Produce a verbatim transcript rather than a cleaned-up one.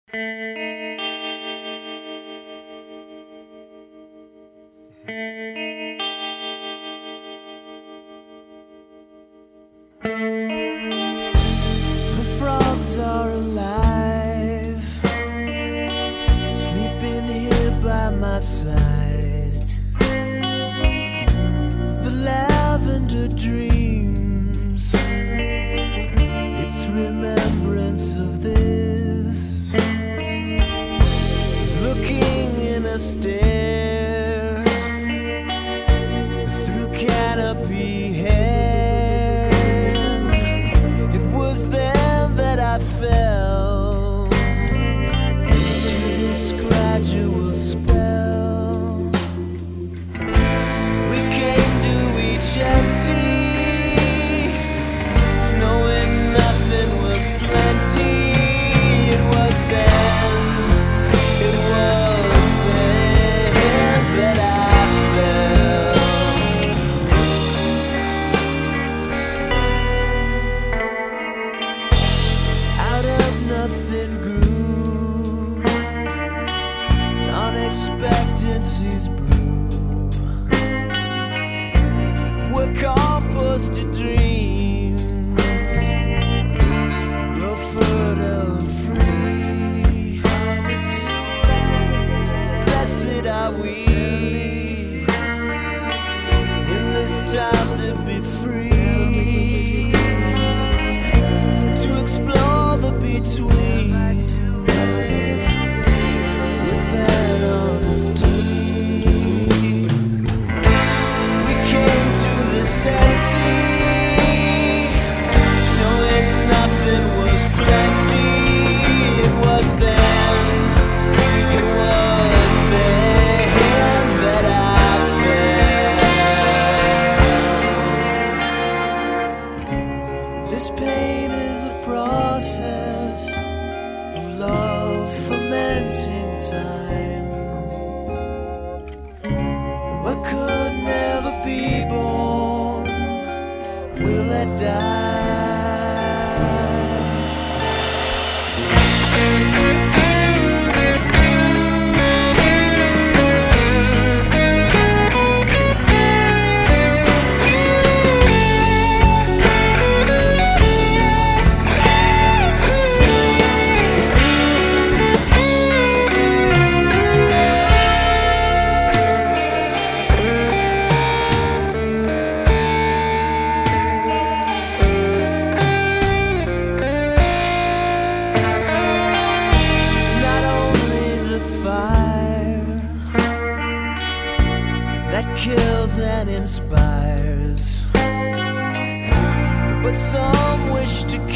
The frogs are alive, sleeping here by my side. The lavender dreams, it's remembrance of this. Looking in a stare through canopy hair, it was then that I fell into this gradual spell. We came to each empty, knowing nothing was plenty. It was then, it was then that I fell. Out of nothing grew, unexpectancies brew, were composted dreams, grow fertile and free. Blessed are we in this time to be free, to explore the between with an honesty. We came to this empty, knowing nothing was plenty. It was then, it was then that I fell. This pain is a process of love fermenting time. What could never be born will let die. It's not only the fire that kills and inspires, but some wish to